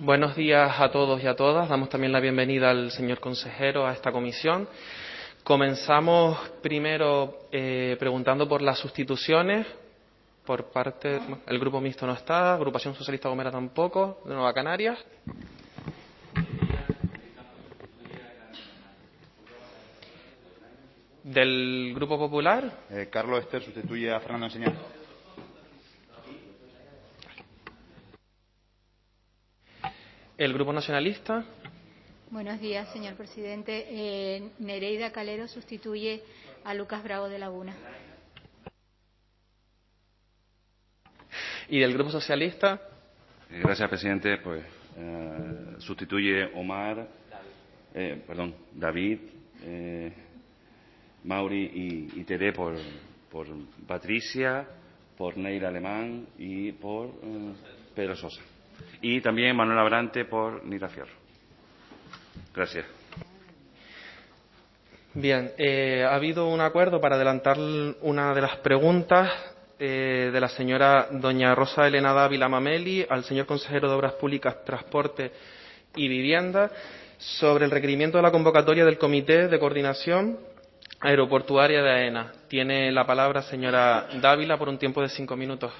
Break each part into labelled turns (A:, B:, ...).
A: Buenos días a todos y a todas. Damos también la bienvenida al señor consejero a esta comisión. Comenzamos primero preguntando por las sustituciones. Por parte, el Grupo Mixto no está, Agrupación Socialista Gomera tampoco, de Nueva Canarias. Del Grupo Popular.
B: Carlos Ester sustituye a Fernando Enseñar.
A: El Grupo Nacionalista.
C: Buenos días, señor presidente. Nereida Calero sustituye a Lucas Bravo de Laguna.
A: ¿Y del Grupo Socialista?
D: Gracias, presidente. Pues sustituye David, Mauri y Tere por Patricia, por Neira Alemán y por Pedro Sosa. Y también Manuel Abrante por Nira Fierro. Gracias.
A: Bien, ha habido un acuerdo para adelantar una de las preguntas de la señora doña Rosa Elena Dávila Mameli al señor consejero de Obras Públicas, Transporte y Vivienda sobre el requerimiento de la convocatoria del Comité de Coordinación Aeroportuaria de AENA. Tiene la palabra señora Dávila por un tiempo de 5 minutos.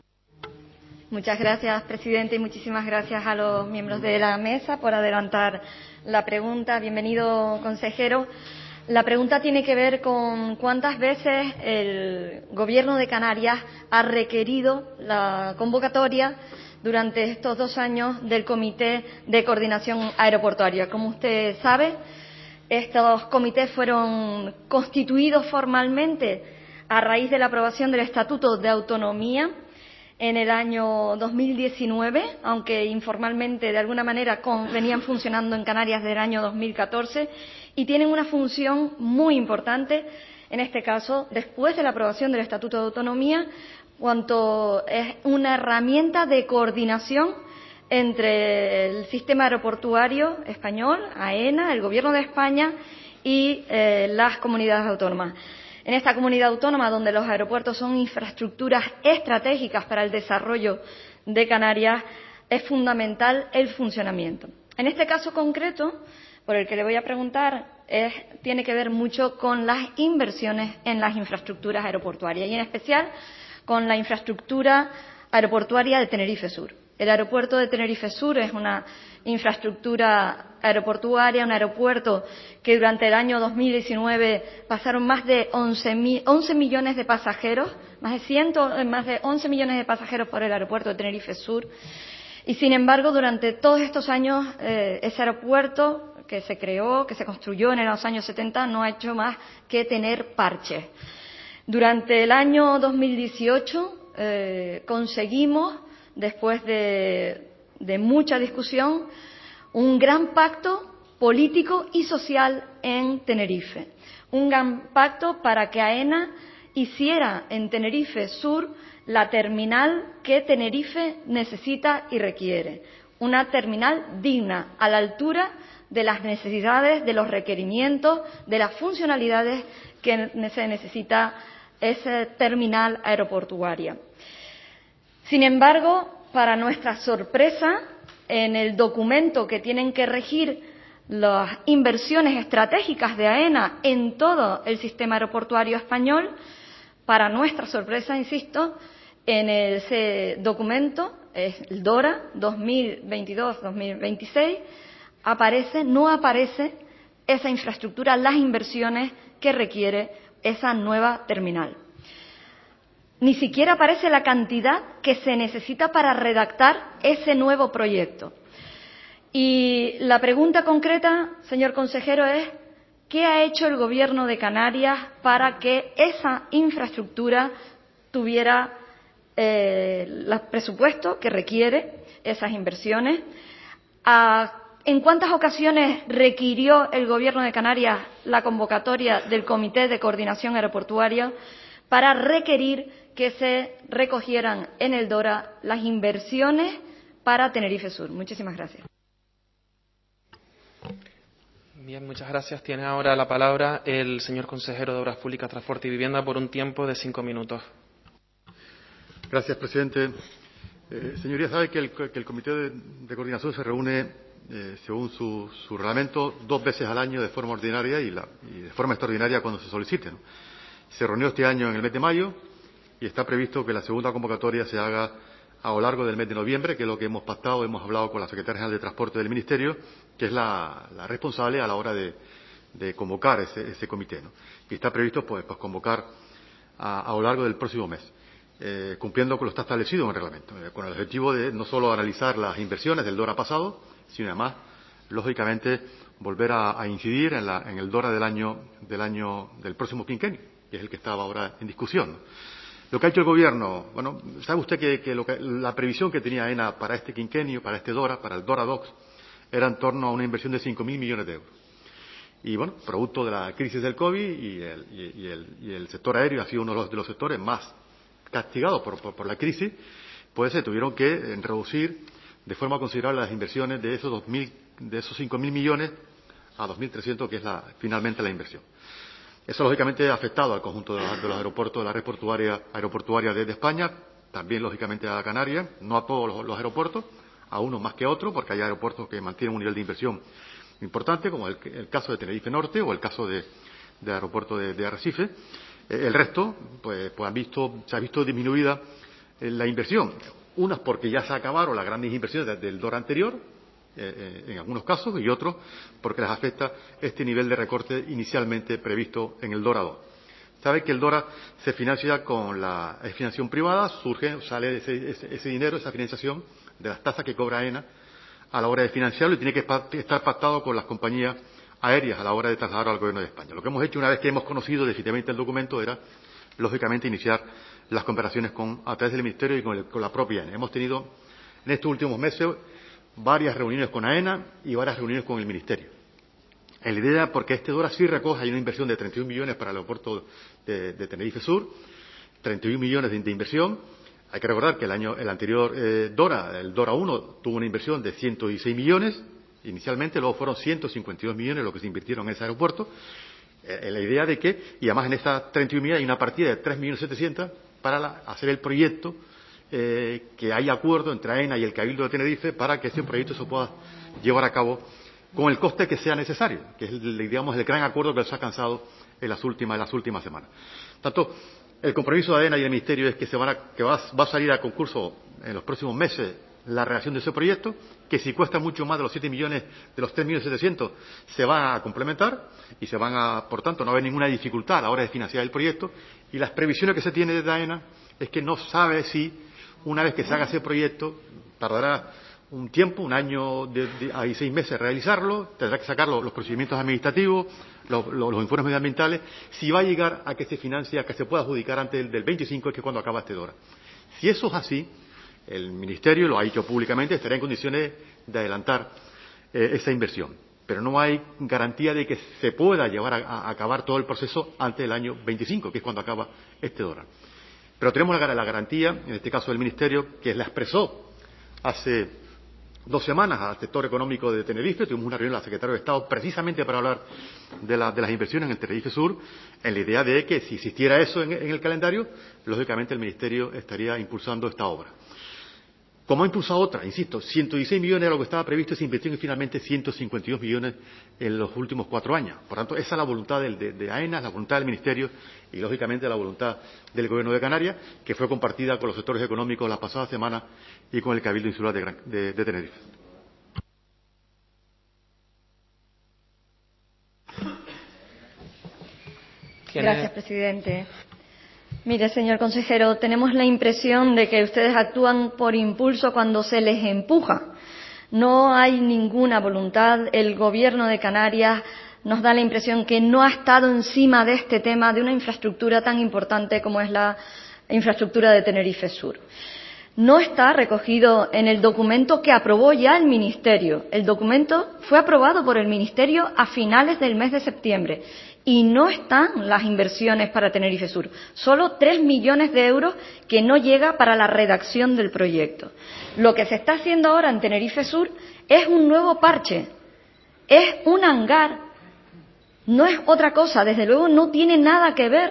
E: Muchas gracias, presidente, y muchísimas gracias a los miembros de la mesa por adelantar la pregunta. Bienvenido, consejero. La pregunta tiene que ver con cuántas veces el Gobierno de Canarias ha requerido la convocatoria durante estos 2 años del Comité de Coordinación Aeroportuaria. Como usted sabe, estos comités fueron constituidos formalmente a raíz de la aprobación del Estatuto de Autonomía en el año 2019, aunque informalmente de alguna manera venían funcionando en Canarias desde el año 2014 y tienen una función muy importante, en este caso, después de la aprobación del Estatuto de Autonomía, cuanto es una herramienta de coordinación entre el sistema aeroportuario español, AENA, el Gobierno de España y las comunidades autónomas. En esta comunidad autónoma, donde los aeropuertos son infraestructuras estratégicas para el desarrollo de Canarias, es fundamental el funcionamiento. En este caso concreto, por el que le voy a preguntar, tiene que ver mucho con las inversiones en las infraestructuras aeroportuarias y en especial con la infraestructura aeroportuaria de Tenerife Sur. El aeropuerto de Tenerife Sur es una infraestructura aeroportuaria, un aeropuerto que durante el año 2019 pasaron más de 11 millones de pasajeros, más de 11 millones de pasajeros por el aeropuerto de Tenerife Sur. Y sin embargo, durante todos estos años, ese aeropuerto que se creó, que se construyó en los años 70, no ha hecho más que tener parches. Durante el año 2018 conseguimos, después de mucha discusión, un gran pacto político y social en Tenerife. Un gran pacto para que AENA hiciera en Tenerife Sur la terminal que Tenerife necesita y requiere. Una terminal digna, a la altura de las necesidades, de los requerimientos, de las funcionalidades que se necesita esa terminal aeroportuaria. Sin embargo, para nuestra sorpresa, en el documento que tienen que regir las inversiones estratégicas de AENA en todo el sistema aeroportuario español, para nuestra sorpresa, insisto, en ese documento, es el DORA 2022-2026, no aparece esa infraestructura, las inversiones que requiere esa nueva terminal. Ni siquiera aparece la cantidad que se necesita para redactar ese nuevo proyecto. Y la pregunta concreta, señor consejero, es ¿qué ha hecho el Gobierno de Canarias para que esa infraestructura tuviera el presupuesto que requiere esas inversiones? ¿En cuántas ocasiones requirió el Gobierno de Canarias la convocatoria del Comité de Coordinación Aeroportuaria para requerir que se recogieran en el DORA las inversiones para Tenerife Sur? Muchísimas gracias.
A: Bien, muchas gracias. Tiene ahora la palabra el señor consejero de Obras Públicas, Transporte y Vivienda por un tiempo de 5 minutos.
B: Gracias, presidente.
F: Señoría, sabe que el Comité de Coordinación se reúne, según su reglamento, 2 veces al año de forma ordinaria y de forma extraordinaria cuando se solicite, ¿no? Se reunió este año en el mes de mayo y está previsto que la segunda convocatoria se haga a lo largo del mes de noviembre, que es lo que hemos pactado, hemos hablado con la Secretaria General de Transporte del Ministerio, que es la responsable a la hora de convocar ese comité, ¿no? Y está previsto pues convocar a lo largo del próximo mes, cumpliendo con lo que está establecido en el reglamento, con el objetivo de no solo analizar las inversiones del DORA pasado, sino además, lógicamente, volver a incidir en el DORA del próximo quinquenio, que es el que estaba ahora en discusión, ¿no? Lo que ha hecho el Gobierno, bueno, sabe usted que la previsión que tenía AENA para este quinquenio, para este DORA, para el DORA DOCS, era en torno a una inversión de 5.000 millones de euros. Y bueno, producto de la crisis del COVID y el sector aéreo ha sido uno de los sectores más castigados por la crisis, pues se tuvieron que reducir de forma considerable las inversiones de esos 5.000 millones a 2.300, que es finalmente la inversión. Eso, lógicamente, ha afectado al conjunto de los aeropuertos de la red aeroportuaria de España, también, lógicamente, a Canarias, no a todos los aeropuertos, a unos más que a otros, porque hay aeropuertos que mantienen un nivel de inversión importante, como el caso de Tenerife Norte o el caso del aeropuerto de Arrecife. El resto, pues se ha visto disminuida la inversión. Unas porque ya se acabaron las grandes inversiones del DORA anterior, en algunos casos, y otros porque les afecta este nivel de recorte inicialmente previsto en el DORA 2. Sabe que el DORA se financia con la financiación privada, sale ese dinero, esa financiación, de las tasas que cobra AENA a la hora de financiarlo, y tiene que estar pactado con las compañías aéreas a la hora de trasladarlo al Gobierno de España. Lo que hemos hecho una vez que hemos conocido definitivamente el documento era, lógicamente, iniciar las conversaciones a través del Ministerio y con la propia AENA. Hemos tenido en estos últimos meses varias reuniones con AENA y varias reuniones con el Ministerio. La idea, porque este DORA sí recoge, hay una inversión de 31 millones para el aeropuerto de Tenerife Sur, 31 millones de inversión. Hay que recordar que el anterior DORA, el DORA 1, tuvo una inversión de 116 millones inicialmente, luego fueron 152 millones lo que se invirtieron en ese aeropuerto. La idea de que, y además en estas 31 millones hay una partida de 3.700.000 para hacer el proyecto, que hay acuerdo entre AENA y el Cabildo de Tenerife para que ese proyecto se pueda llevar a cabo con el coste que sea necesario, que es, digamos, el gran acuerdo que se ha alcanzado en las últimas semanas. Tanto el compromiso de AENA y el Ministerio es que va a salir a concurso en los próximos meses la redacción de ese proyecto, que si cuesta mucho más de los 7 millones, de los 3.700.000, se va a complementar y por tanto, no va a haber ninguna dificultad a la hora de financiar el proyecto. Y las previsiones que se tiene desde AENA es que no sabe si, una vez que se haga ese proyecto, tardará un tiempo, un año y 6 meses realizarlo, tendrá que sacar los procedimientos administrativos, los informes medioambientales, si va a llegar a que se financie, a que se pueda adjudicar antes del 25, que es cuando acaba este DORA. Si eso es así, el Ministerio, lo ha dicho públicamente, estará en condiciones de adelantar esa inversión. Pero no hay garantía de que se pueda llevar a acabar todo el proceso antes del año 25, que es cuando acaba este DORA. Pero tenemos la garantía, en este caso del Ministerio, que la expresó hace 2 semanas al sector económico de Tenerife. Tuvimos una reunión con la Secretaria de Estado precisamente para hablar de las inversiones en el Tenerife Sur, en la idea de que si existiera eso en el calendario, lógicamente el Ministerio estaría impulsando esta obra. Como ha impulsado otra, insisto, 116 millones era lo que estaba previsto, se invirtieron finalmente 152 millones en los últimos 4 años. Por tanto, esa es la voluntad de AENA, la voluntad del Ministerio y, lógicamente, la voluntad del Gobierno de Canarias, que fue compartida con los sectores económicos la pasada semana y con el Cabildo Insular de Tenerife.
E: Gracias, presidente. Mire, señor consejero, tenemos la impresión de que ustedes actúan por impulso cuando se les empuja. No hay ninguna voluntad. El Gobierno de Canarias nos da la impresión que no ha estado encima de este tema, de una infraestructura tan importante como es la infraestructura de Tenerife Sur. No está recogido en el documento que aprobó ya el Ministerio. El documento fue aprobado por el Ministerio a finales del mes de septiembre y no están las inversiones para Tenerife Sur. Solo 3 millones de euros que no llega para la redacción del proyecto. Lo que se está haciendo ahora en Tenerife Sur es un nuevo parche, es un hangar, no es otra cosa. Desde luego no tiene nada que ver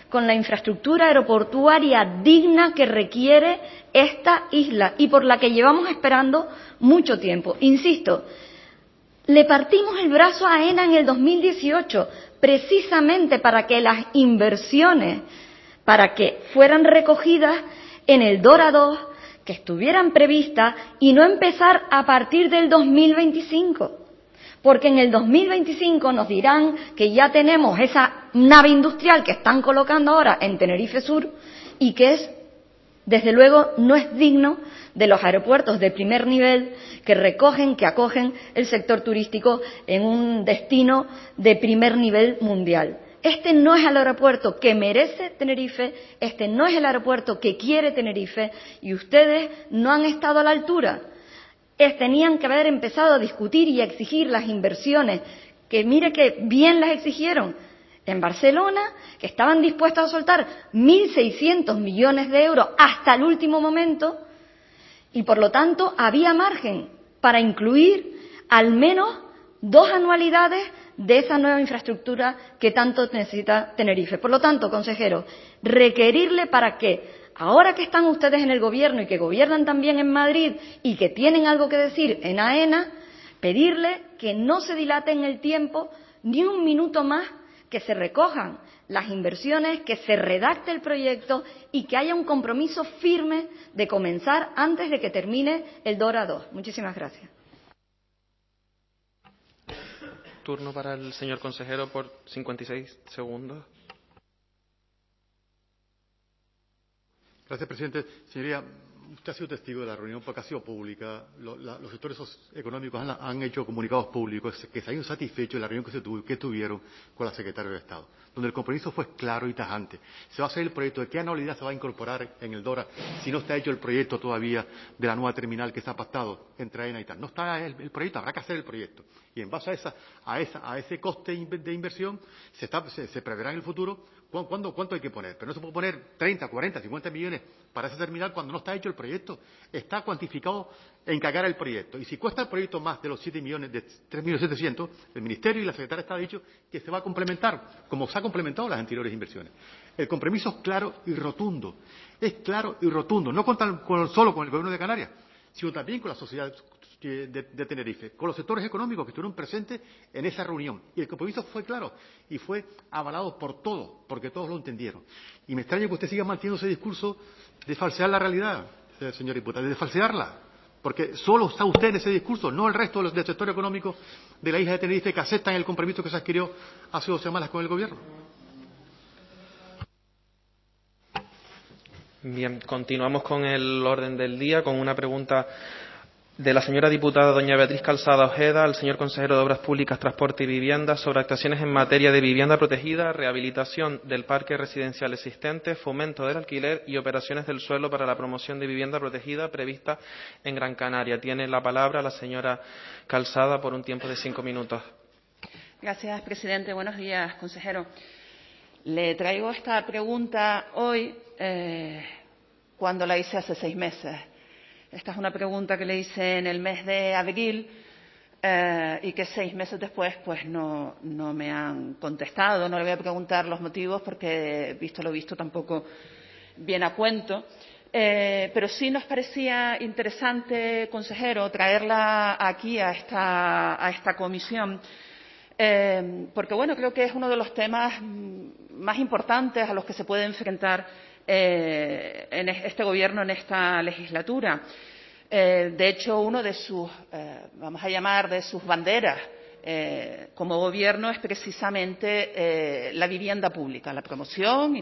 E: con la infraestructura aeroportuaria digna que requiere esta isla y por la que llevamos esperando mucho tiempo. Insisto, le partimos el brazo a AENA en el 2018 precisamente para que las inversiones, para que fueran recogidas en el DORA II, que estuvieran previstas y no empezar a partir del 2025. Porque en el 2025 nos dirán que ya tenemos esa nave industrial que están colocando ahora en Tenerife Sur y que es, desde luego, no es digno de los aeropuertos de primer nivel que recogen, que acogen el sector turístico en un destino de primer nivel mundial. Este no es el aeropuerto que merece Tenerife, este no es el aeropuerto que quiere Tenerife y ustedes no han estado a la altura. Tenían que haber empezado a discutir y a exigir las inversiones, que mire que bien las exigieron en Barcelona, que estaban dispuestos a soltar 1.600 millones de euros hasta el último momento y, por lo tanto, había margen para incluir al menos 2 anualidades de esa nueva infraestructura que tanto necesita Tenerife. Por lo tanto, consejero, requerirle para que, ahora que están ustedes en el Gobierno y que gobiernan también en Madrid y que tienen algo que decir en AENA, pedirle que no se dilate en el tiempo ni un minuto más, que se recojan las inversiones, que se redacte el proyecto y que haya un compromiso firme de comenzar antes de que termine el DORA II. Muchísimas gracias.
A: Turno para el señor consejero por 56 segundos.
F: Gracias, presidente. Señoría, usted ha sido testigo de la reunión porque ha sido pública. Los sectores económicos han hecho comunicados públicos que se hayan satisfecho de la reunión que tuvieron con la secretaria de Estado, donde el compromiso fue claro y tajante. Se va a hacer el proyecto de qué anualidad se va a incorporar en el DORA si no está hecho el proyecto todavía de la nueva terminal que se ha pactado entre AENA y tal. No está el proyecto, habrá que hacer el proyecto. Y en base a ese coste de inversión se preverá en el futuro cuánto hay que poner. Pero no se puede poner 30, 40, 50 millones para esa terminal cuando no está hecho el proyecto. Está cuantificado en cagar el proyecto. Y si cuesta el proyecto más de los 7 millones, de 3.700.000, el Ministerio y la Secretaria de Estado han dicho que se va a complementar, como se ha complementado las anteriores inversiones. El compromiso es claro y rotundo. Es claro y rotundo. No solo con el Gobierno de Canarias, sino también con la sociedad de Tenerife, con los sectores económicos que estuvieron presentes en esa reunión. Y el compromiso fue claro y fue avalado por todos, porque todos lo entendieron. Y me extraña que usted siga manteniendo ese discurso de falsear la realidad, señor diputado, de falsearla. Porque solo está usted en ese discurso, no el resto del sector económico de la isla de Tenerife que aceptan el compromiso que se adquirió hace 2 semanas con el Gobierno.
A: Bien, continuamos con el orden del día, con una pregunta de la señora diputada doña Beatriz Calzada Ojeda al señor consejero de Obras Públicas, Transporte y Vivienda sobre actuaciones en materia de vivienda protegida, rehabilitación del parque residencial existente, fomento del alquiler y operaciones del suelo para la promoción de vivienda protegida prevista en Gran Canaria. Tiene la palabra la señora Calzada por un tiempo de 5 minutos.
G: Gracias, presidente. Buenos días, consejero. Le traigo esta pregunta hoy cuando la hice hace 6 meses. Esta es una pregunta que le hice en el mes de abril y que 6 meses después pues no me han contestado. No le voy a preguntar los motivos porque, visto lo visto, tampoco viene a cuento. Pero sí nos parecía interesante, consejero, traerla aquí a esta comisión porque, bueno, creo que es uno de los temas más importantes a los que se puede enfrentar en este Gobierno, en esta legislatura. De hecho, uno de sus, vamos a llamar, de sus banderas como Gobierno es precisamente la vivienda pública, la promoción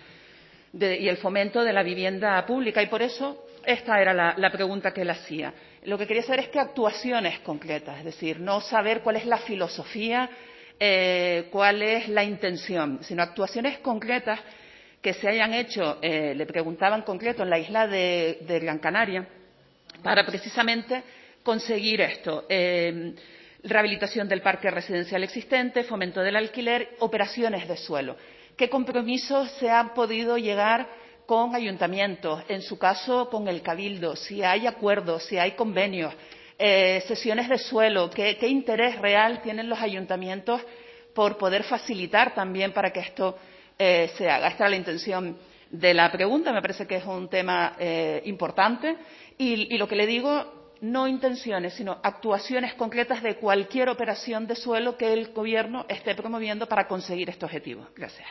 G: y el fomento de la vivienda pública. Y por eso esta era la pregunta que él hacía. Lo que quería saber es qué actuaciones concretas, es decir, no saber cuál es la filosofía, cuál es la intención, sino actuaciones concretas que se hayan hecho, le preguntaba en concreto, en la isla de Gran Canaria, para precisamente conseguir esto. Rehabilitación del parque residencial existente, fomento del alquiler, operaciones de suelo. ¿Qué compromisos se han podido llegar con ayuntamientos? En su caso, con el Cabildo. Si hay acuerdos, si hay convenios, sesiones de suelo. ¿Qué interés real tienen los ayuntamientos por poder facilitar también para que esto se haga. Esta era la intención de la pregunta. Me parece que es un tema importante y lo que le digo, no intenciones, sino actuaciones concretas de cualquier operación de suelo que el Gobierno esté promoviendo para conseguir este objetivo. Gracias.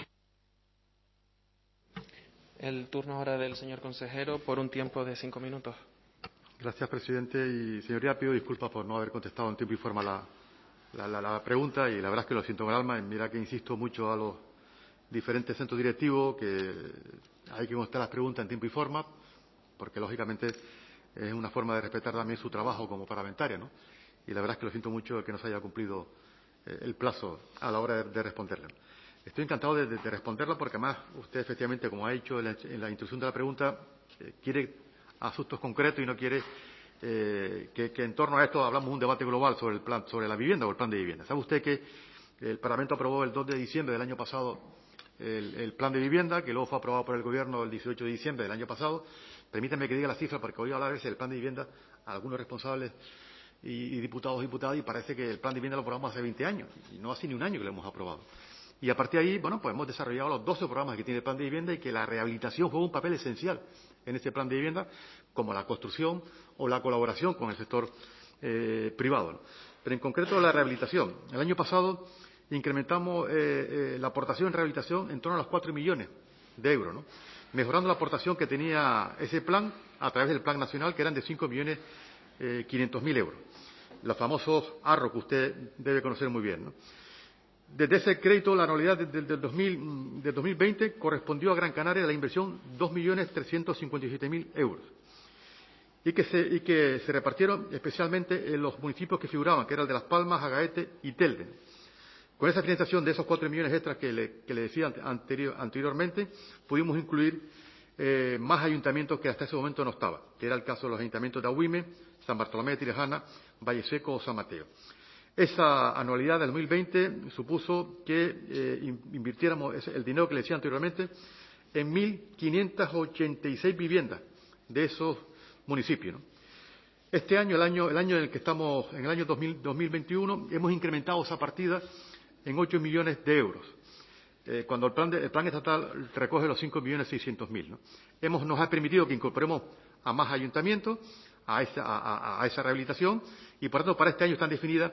A: El turno ahora del señor consejero por un tiempo de 5 minutos.
F: Gracias, presidente. Y, señoría, pido disculpas por no haber contestado en tiempo y forma la pregunta, y la verdad es que lo siento con el alma. Mira que insisto mucho a los diferentes centros directivos que hay que contestar las preguntas en tiempo y forma, porque, lógicamente, es una forma de respetar también su trabajo como parlamentaria, ¿no? Y la verdad es que lo siento mucho que no se haya cumplido el plazo a la hora de responderle. Estoy encantado de responderla porque, además, usted, efectivamente, como ha dicho en la introducción de la pregunta, quiere asuntos concretos y no quiere que en torno a esto hablamos un debate global sobre el plan, sobre la vivienda o el plan de vivienda. ¿Sabe usted que el Parlamento aprobó el 2 de diciembre del año pasado el plan de vivienda, que luego fue aprobado por el Gobierno el 18 de diciembre del año pasado? Permítanme que diga la cifra, porque hoy hablar del plan de vivienda a algunos responsables y diputados y diputadas, y parece que el plan de vivienda lo aprobamos hace 20 años, y no hace ni un año que lo hemos aprobado. Y a partir de ahí, bueno, pues hemos desarrollado los 12 programas que tiene el plan de vivienda, y que la rehabilitación juega un papel esencial en este plan de vivienda, como la construcción o la colaboración con el sector privado, ¿no? Pero en concreto la rehabilitación. El año pasado incrementamos la aportación en rehabilitación en torno a los 4 millones de euros, ¿no? Mejorando la aportación que tenía ese plan a través del plan nacional, que eran de 5.500.000 euros. Los famosos ARRO, que usted debe conocer muy bien, ¿no? Desde ese crédito, la anualidad del 2020 correspondió a Gran Canaria la inversión 2.357.000 euros. Y que se repartieron especialmente en los municipios que figuraban, que eran el de Las Palmas, Agaete y Telde. Con esa financiación de esos 4 millones extras que le decía anteriormente, pudimos incluir más ayuntamientos que hasta ese momento no estaban, que era el caso de los ayuntamientos de Agüime, San Bartolomé de Tirajana, Valle Seco o San Mateo. Esa anualidad del 2020 supuso que invirtiéramos el dinero que le decía anteriormente en 1.586 viviendas de esos municipios, ¿no? Este año, el año en el que estamos, en el año 2021, hemos incrementado esa partida en 8 millones de euros, cuando el plan estatal recoge los 5.600.000, ¿no? Nos ha permitido que incorporemos a más ayuntamientos a esa rehabilitación, y por tanto para este año están definidas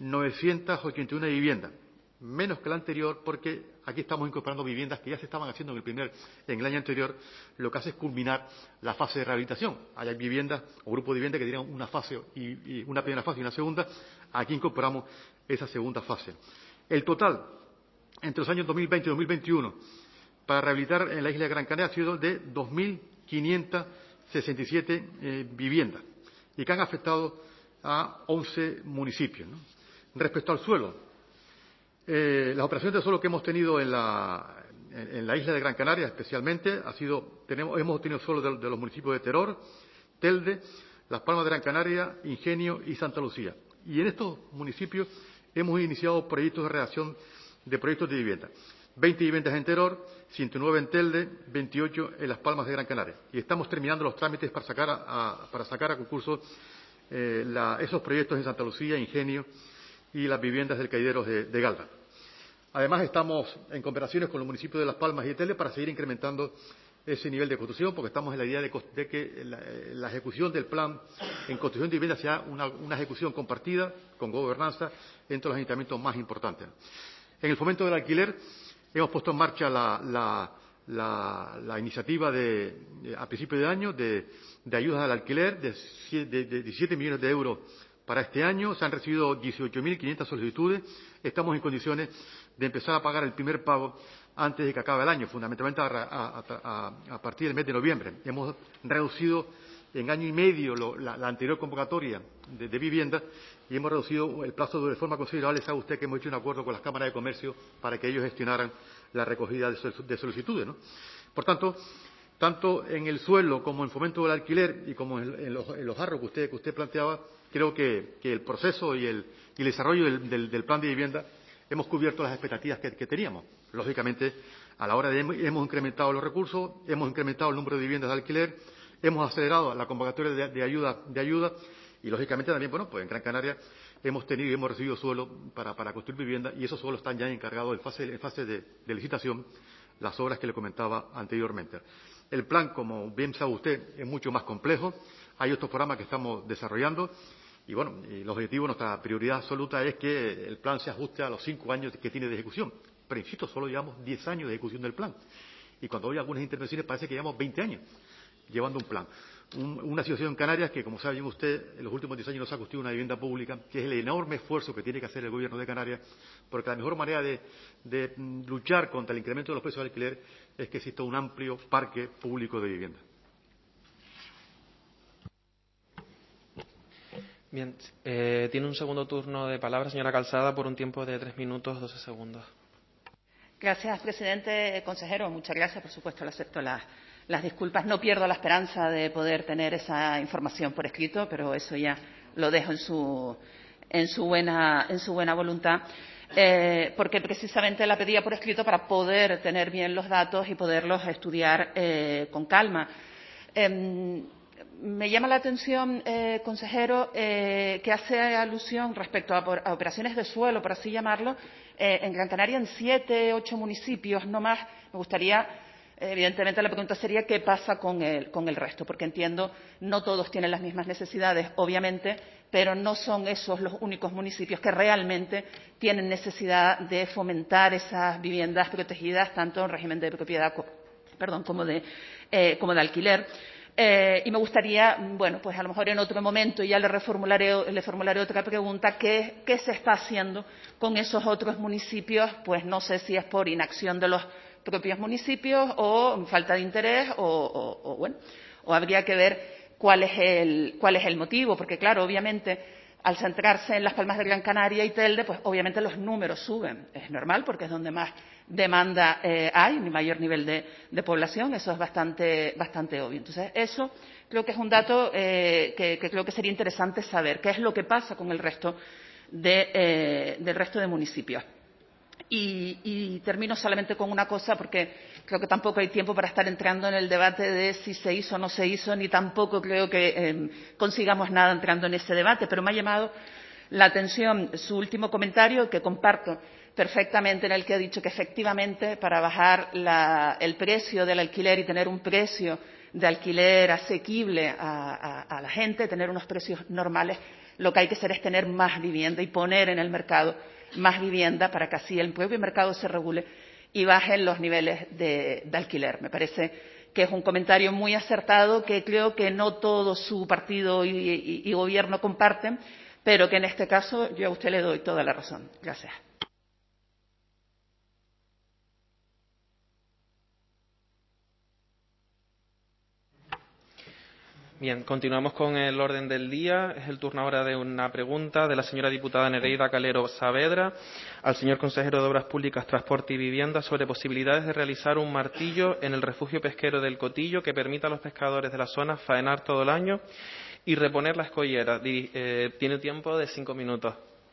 F: 981 viviendas, menos que la anterior, porque aquí estamos incorporando viviendas que ya se estaban haciendo en el año anterior. Lo que hace es culminar la fase de rehabilitación. Hay viviendas o grupos de viviendas que tienen una fase y una primera fase y una segunda. Aquí incorporamos esa segunda fase. El total entre los años 2020 y 2021 para rehabilitar en la isla de Gran Canaria ha sido de 2.567 viviendas, y que han afectado a 11 municipios, ¿no? Respecto al suelo, las operaciones de suelo que hemos tenido en la isla de Gran Canaria, especialmente, hemos tenido suelo de los municipios de Teror, Telde, Las Palmas de Gran Canaria, Ingenio y Santa Lucía. Y en estos municipios hemos iniciado proyectos de redacción de proyectos de vivienda. 20 viviendas en Teror, 109 en Telde, 28 en Las Palmas de Gran Canaria. Y estamos terminando los trámites para sacar a concurso esos proyectos en Santa Lucía, Ingenio y las viviendas del Caideros de Galda. Además, estamos en conversaciones con los municipios de Las Palmas y de Telde para seguir incrementando ese nivel de construcción, porque estamos en la idea de que la ejecución del plan en construcción de viviendas sea una ejecución compartida, con gobernanza, entre los ayuntamientos más importantes. En el fomento del alquiler hemos puesto en marcha la iniciativa a principio de año de ayudas al alquiler de 17 millones de euros para este año. Se han recibido 18.500 solicitudes. Estamos en condiciones de empezar a pagar el primer pago antes de que acabe el año, fundamentalmente a partir del mes de noviembre. Hemos reducido en año y medio la anterior convocatoria de vivienda, y hemos reducido el plazo de forma considerable. Sabe usted que hemos hecho un acuerdo con las cámaras de comercio para que ellos gestionaran la recogida de solicitudes, ¿no? Por tanto, tanto en el suelo como en fomento del alquiler y como en los ARRO que usted planteaba, creo que el proceso y el desarrollo del plan de vivienda hemos cubierto las expectativas que teníamos. Lógicamente, a la hora hemos incrementado los recursos, hemos incrementado el número de viviendas de alquiler, hemos acelerado la convocatoria de ayuda y, lógicamente, también, bueno, pues en Gran Canaria hemos tenido y hemos recibido suelo para construir viviendas, y esos suelos están ya encargados en fase de licitación las obras que le comentaba anteriormente. El plan, como bien sabe usted, es mucho más complejo. Hay otros programas que estamos desarrollando y, bueno, y el objetivo, nuestra prioridad absoluta es que el plan se ajuste a los 5 años que tiene de ejecución. Pero, insisto, solo llevamos 10 años de ejecución del plan. Y cuando oye algunas intervenciones parece que llevamos 20 años llevando un plan. Una situación en Canarias que, como sabe usted, en los últimos 10 años no se ha construido una vivienda pública, que es el enorme esfuerzo que tiene que hacer el Gobierno de Canarias, porque la mejor manera de luchar contra el incremento de los precios del alquiler es que exista un amplio parque público de vivienda.
A: Bien, tiene un segundo turno de palabra, señora Calzada, por un tiempo de 3 minutos, 12 segundos.
G: Gracias, presidente. Consejero, muchas gracias. Por supuesto, le acepto las disculpas. No pierdo la esperanza de poder tener esa información por escrito, pero eso ya lo dejo en su buena voluntad, porque precisamente la pedía por escrito para poder tener bien los datos y poderlos estudiar con calma. Me llama la atención, consejero, que hace alusión respecto a operaciones de suelo, por así llamarlo, en Gran Canaria, en 7, 8 municipios, no más. Me gustaría, evidentemente, la pregunta sería qué pasa con el resto, porque entiendo no todos tienen las mismas necesidades, obviamente, pero no son esos los únicos municipios que realmente tienen necesidad de fomentar esas viviendas protegidas, tanto en régimen de propiedad, como de alquiler. Y me gustaría, bueno, pues a lo mejor en otro momento ya le formularé otra pregunta, ¿qué se está haciendo con esos otros municipios? Pues no sé si es por inacción de los propios municipios o falta de interés o habría que ver cuál es el motivo, porque claro, obviamente al centrarse en Las Palmas de Gran Canaria y Telde, pues obviamente los números suben. Es normal porque es donde más demanda hay, mayor nivel de población, eso es bastante obvio. Entonces, eso creo que es un dato que creo que sería interesante saber, qué es lo que pasa con el resto del resto de municipios. Y termino solamente con una cosa, porque creo que tampoco hay tiempo para estar entrando en el debate de si se hizo o no se hizo, ni tampoco creo que consigamos nada entrando en ese debate, pero me ha llamado la atención su último comentario, que comparto perfectamente, en el que ha dicho que efectivamente para bajar el precio del alquiler y tener un precio de alquiler asequible a la gente, tener unos precios normales, lo que hay que hacer es tener más vivienda y poner en el mercado más vivienda para que así el propio mercado se regule y bajen los niveles de alquiler. Me parece que es un comentario muy acertado, que creo que no todo su partido y gobierno comparten, pero que en este caso yo a usted le doy toda la razón. Gracias.
A: Bien, continuamos con el orden del día. Es el turno ahora de una pregunta de la señora diputada Nereida Calero Saavedra al señor consejero de Obras Públicas, Transporte y Vivienda sobre posibilidades de realizar un martillo en el refugio pesquero del Cotillo que permita a los pescadores de la zona faenar todo el año y reponer la escollera. Tiene tiempo de 5 minutos.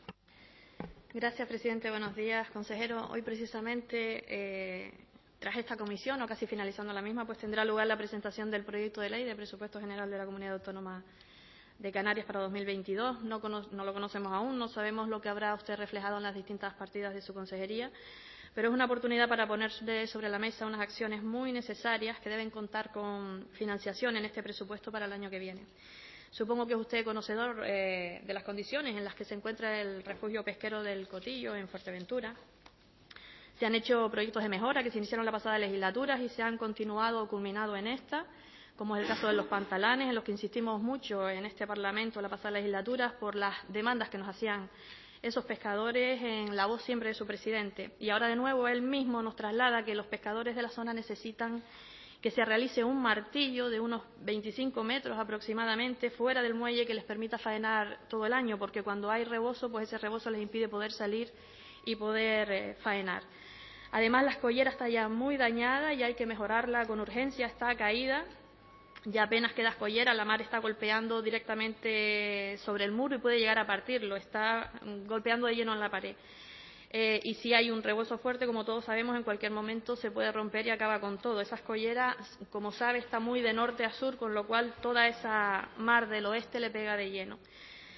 H: Gracias, presidente. Buenos días, consejero. Hoy precisamente tras esta comisión, o casi finalizando la misma, pues tendrá lugar la presentación del proyecto de ley de presupuesto general de la Comunidad Autónoma de Canarias para 2022. No lo conocemos aún, no sabemos lo que habrá usted reflejado en las distintas partidas de su consejería, pero es una oportunidad para poner sobre la mesa unas acciones muy necesarias que deben contar con financiación en este presupuesto para el año que viene. Supongo que es usted conocedor de las condiciones en las que se encuentra el refugio pesquero del Cotillo, en Fuerteventura. Se han hecho proyectos de mejora que se iniciaron en la pasada legislatura y se han continuado o culminado en esta, como es el caso de los pantalanes, en los que insistimos mucho en este Parlamento en la pasada legislatura por las demandas que nos hacían esos pescadores en la voz siempre de su presidente. Y ahora de nuevo él mismo nos traslada que los pescadores de la zona necesitan que se realice un martillo de unos 25 metros aproximadamente fuera del muelle que les permita faenar todo el año, porque cuando hay rebozo, pues ese rebozo les impide poder salir y poder faenar. Además, la escollera está ya muy dañada y hay que mejorarla con urgencia, está caída, ya apenas queda escollera, la mar está golpeando directamente sobre el muro y puede llegar a partirlo, está golpeando de lleno en la pared. Y si hay un rebozo fuerte, como todos sabemos, en cualquier momento se puede romper y acaba con todo. Esa escollera, como sabe, está muy de norte a sur, con lo cual toda esa mar del oeste le pega de lleno.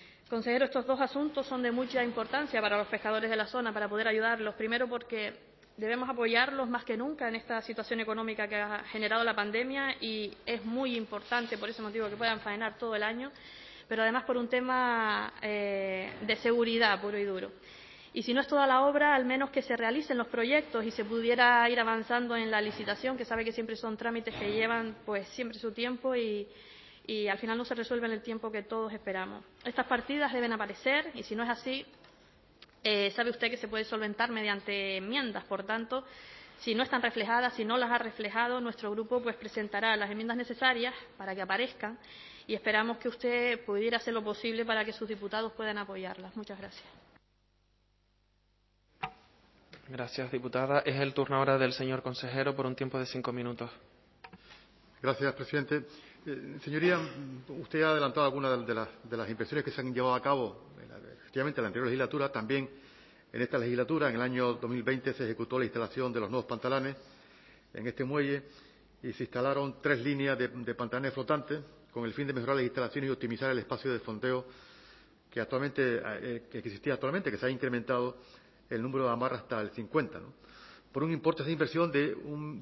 H: Consejero, estos dos asuntos son de mucha importancia para los pescadores de la zona, para poder ayudarlos. Primero, porque Debemos apoyarlos más que nunca en esta situación económica que ha generado la pandemia y es muy importante por ese motivo que puedan faenar todo el año, pero además por un tema de seguridad puro y duro. Y si no es toda la obra, al menos que se realicen los proyectos y se pudiera ir avanzando en la licitación, que sabe que siempre son trámites que llevan pues siempre su tiempo y al final no se resuelve en el tiempo que todos esperamos. Estas partidas deben aparecer y si no es así, sabe usted que se puede solventar mediante enmiendas. Por tanto, si no están reflejadas, si no las ha reflejado, nuestro grupo pues presentará las enmiendas necesarias para que aparezcan y esperamos que usted pudiera hacer lo posible para que sus diputados puedan apoyarlas. Muchas gracias.
A: Gracias, diputada. Es el turno ahora del señor consejero por un tiempo de 5 minutos.
F: Gracias, presidente. Señoría, usted ha adelantado algunas de las inversiones que se han llevado a cabo, efectivamente, en la anterior legislatura. También en esta legislatura, en el año 2020, se ejecutó la instalación de los nuevos pantalanes en este muelle y se instalaron 3 líneas de pantalanes flotantes con el fin de mejorar las instalaciones y optimizar el espacio de fondeo que existía actualmente, que se ha incrementado el número de amarras hasta el 50, ¿no? Por un importe de inversión de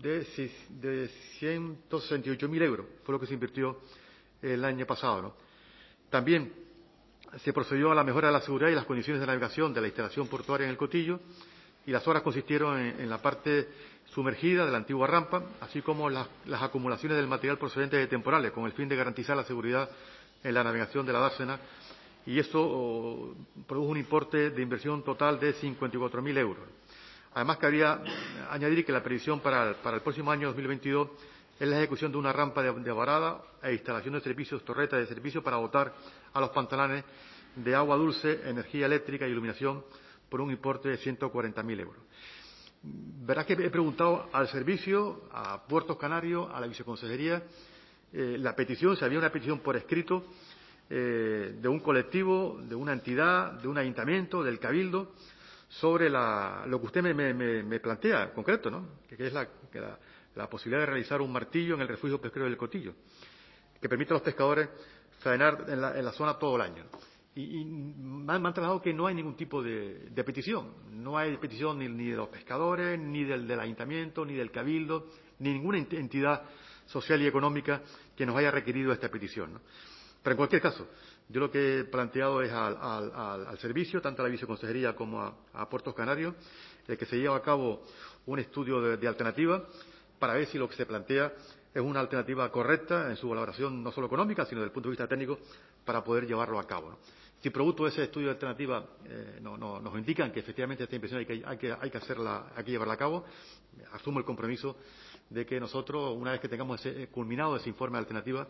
F: 168.000 euros, fue lo que se invirtió el año pasado, ¿no? También se procedió a la mejora de la seguridad y las condiciones de navegación de la instalación portuaria en el Cotillo y las obras consistieron en la parte sumergida de la antigua rampa, así como las acumulaciones del material procedente de temporales, con el fin de garantizar la seguridad en la navegación de la dársena, y eso produjo un importe de inversión total de 54.000 euros. Además, cabría añadir que la previsión para el próximo año 2022 es la ejecución de una rampa de varada e instalación de servicios, torretas de servicio para dotar a los pantalanes de agua dulce, energía eléctrica y iluminación por un importe de 140.000 euros. Verá que he preguntado al servicio, a Puertos Canarios, a la viceconsejería, la petición, si había una petición por escrito de un colectivo, de una entidad, de un ayuntamiento, del cabildo, sobre lo que usted me plantea, concreto, ¿no? Que es la posibilidad de realizar un martillo en el refugio pesquero del Cotillo, que permite a los pescadores faenar en la zona todo el año. Y me han trasladado que no hay ningún tipo de petición. No hay petición ni de los pescadores, ni del ayuntamiento, ni del cabildo, ni ninguna entidad social y económica que nos haya requerido esta petición, ¿no? Pero en cualquier caso, yo lo que he planteado es al servicio, tanto a la viceconsejería como a Puertos Canarios, que se lleve a cabo un estudio de alternativa para ver si lo que se plantea es una alternativa correcta en su valoración no solo económica, sino desde el punto de vista técnico, para poder llevarlo a cabo, ¿no? Si producto de ese estudio de alternativa nos indican que efectivamente esta inversión hay que llevarla a cabo, asumo el compromiso de que nosotros, una vez que tengamos culminado ese informe de alternativa,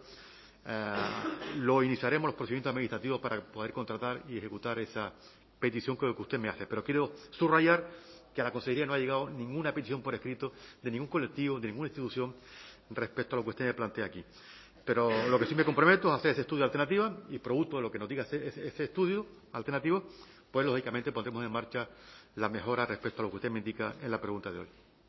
F: lo iniciaremos los procedimientos administrativos para poder contratar y ejecutar esa petición que usted me hace. Pero quiero subrayar que a la Consejería no ha llegado ninguna petición por escrito de ningún colectivo, de ninguna institución respecto a lo que usted me plantea aquí. Pero lo que sí me comprometo es hacer ese estudio de alternativa y producto de lo que nos diga ese estudio alternativo, pues lógicamente pondremos en marcha la mejora respecto a lo que usted me indica en la pregunta de hoy.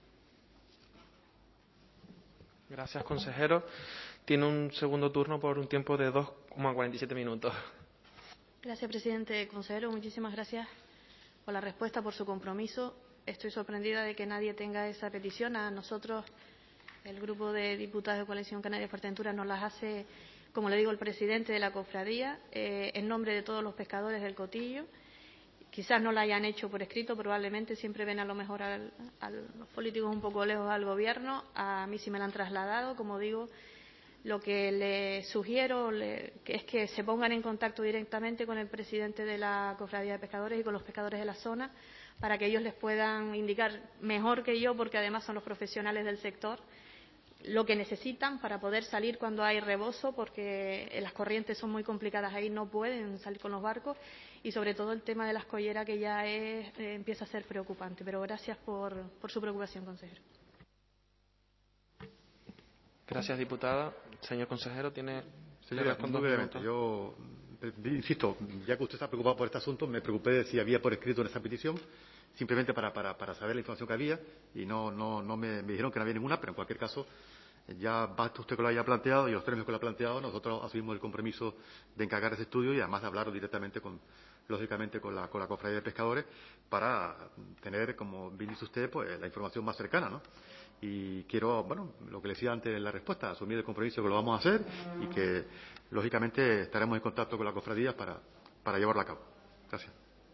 A: Gracias, consejero. Tiene un segundo turno por un tiempo de 2,47 minutos.
H: Gracias, presidente. Consejero, muchísimas gracias por la respuesta, por su compromiso. Estoy sorprendida de que nadie tenga esa petición. A nosotros, el grupo de diputados de Coalición Canaria Fuerteventura, nos las hace, como le digo, el presidente de la cofradía, en nombre de todos los pescadores del Cotillo. Quizás no la hayan hecho por escrito, probablemente siempre ven a lo mejor a los políticos un poco lejos al gobierno. A mí sí me la han trasladado, como digo. Lo que le sugiero es que se pongan en contacto directamente con el presidente de la Cofradía de Pescadores y con los pescadores de la zona para que ellos les puedan indicar mejor que yo, porque además son los profesionales del sector, lo que necesitan para poder salir cuando hay rebozo, porque las corrientes son muy complicadas ahí, no pueden salir con los barcos, y sobre todo el tema de la escollera, que ya empieza a ser preocupante. Pero gracias por su preocupación, consejero.
A: Gracias, diputada. Señor consejero, tiene...
F: Señora, muy brevemente. Yo insisto, ya que usted está preocupado por este asunto, me preocupé de si había por escrito en esa petición, simplemente para saber la información que había, y no me dijeron que no había ninguna, pero en cualquier caso, ya basta usted que lo haya planteado y los términos que lo ha planteado, nosotros asumimos el compromiso de encargar ese estudio y además de hablar directamente con lógicamente con la Cofradía de Pescadores, para tener, como bien dice usted, pues la información más cercana, ¿no? Y quiero, bueno, lo que le decía antes en la respuesta, asumir el compromiso que lo vamos a hacer y que, lógicamente, estaremos en contacto con la cofradía para llevarla a cabo. Gracias.